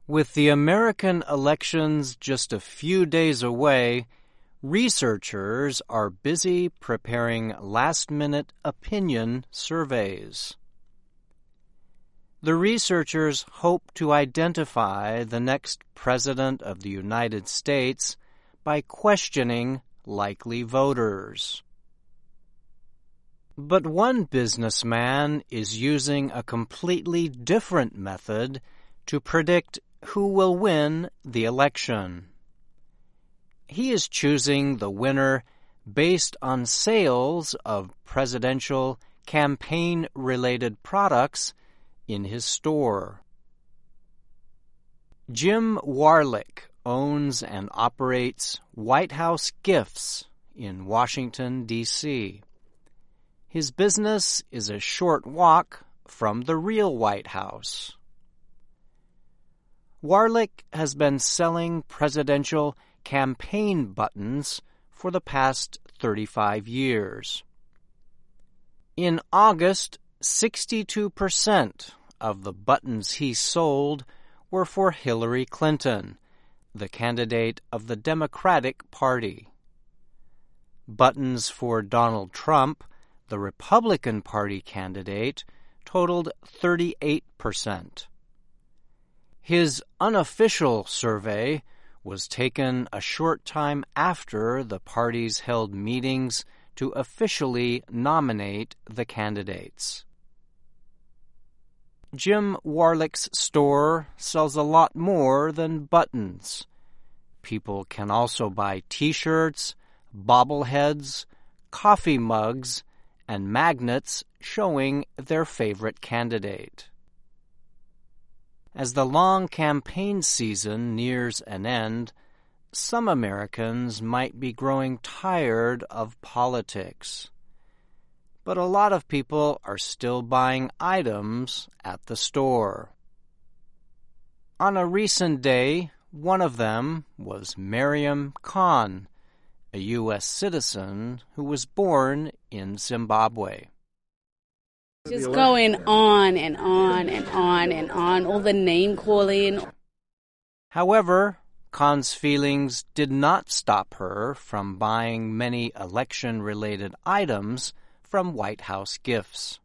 With the American elections just a few days away, researchers are busy preparing last-minute opinion surveys. The researchers hope to identify the next President of the United States by questioning likely voters. But one businessman is using a completely different method to predict who will win the election. He is choosing the winner based on sales of presidential campaign-related products in his store. Jim Warlick owns and operates White House Gifts in Washington, D.C. His business is a short walk from the real White House. Warlick has been selling presidential campaign buttons for the past 35 years. In August, 62% of the buttons he sold were for Hillary Clinton, the candidate of the Democratic Party. Buttons for Donald Trump, the Republican Party candidate, totaled 38%. His unofficial survey was taken a short time after the parties held meetings to officially nominate the candidates. Jim Warlick's store sells a lot more than buttons. People can also buy T-shirts, bobbleheads, coffee mugs, and magnets showing their favorite candidate. As the long campaign season nears an end, some Americans might be growing tired of politics. But a lot of people are still buying items at the store. On a recent day, one of them was Mariam Khan, a U.S. citizen who was born in Zimbabwe. Just going on and on and on and on, all the name-calling. However, Khan's feelings did not stop her from buying many election-related items from White House Gifts.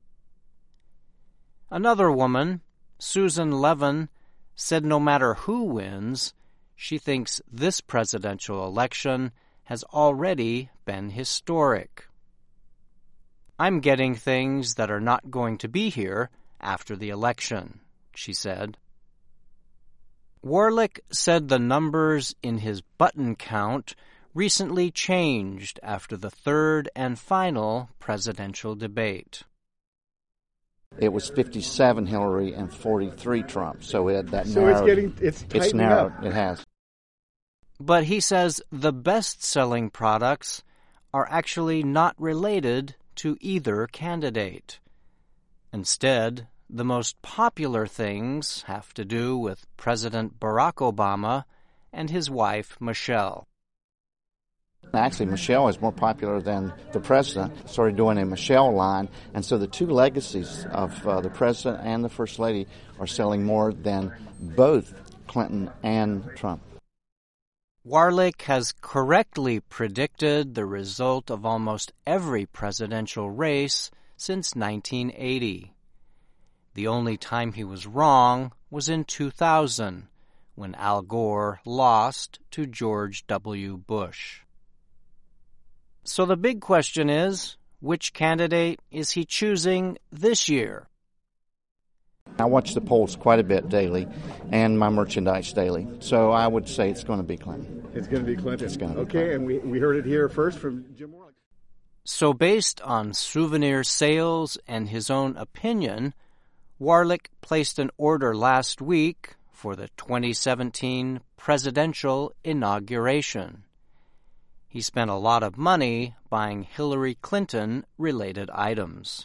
Another woman, Susan Levin, said no matter who wins, she thinks this presidential election has already been historic. I'm getting things that are not going to be here after the election, she said. Warlick said the numbers in his button count recently changed after the third and final presidential debate. It was 57 Hillary and 43 Trump, so it had that so narrowed. It's it's narrowed. up. It has. But he says the best-selling products are actually not related to either candidate. Instead, the most popular things have to do with President Barack Obama and his wife, Michelle. Actually, Michelle is more popular than the president. Started doing a Michelle line, and so the two legacies of the president and the first lady are selling more than both Clinton and Trump. Warlick has correctly predicted the result of almost every presidential race since 1980. The only time he was wrong was in 2000, when Al Gore lost to George W. Bush. So the big question is, which candidate is he choosing this year? I watch the polls quite a bit daily and my merchandise daily, so I would say it's going to be Clinton. It's going to be Clinton. It's going to be okay, Clinton. and we heard it here first from Jim Warlick. So based on souvenir sales and his own opinion, Warlick placed an order last week for the 2017 presidential inauguration. He spent a lot of money buying Hillary Clinton-related items.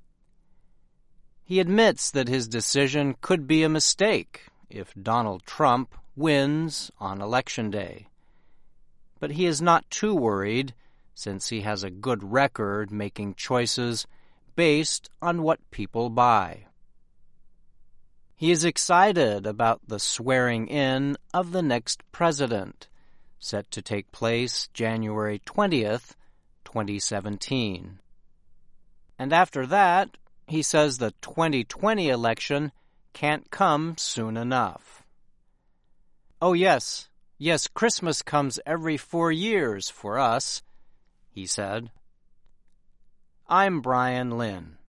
He admits that his decision could be a mistake if Donald Trump wins on Election Day. But he is not too worried, since he has a good record making choices based on what people buy. He is excited about the swearing in of the next president, set to take place January 20th, 2017. And after that, he says the 2020 election can't come soon enough. Oh yes, Christmas comes every 4 years for us, he said. I'm Brian Lynn.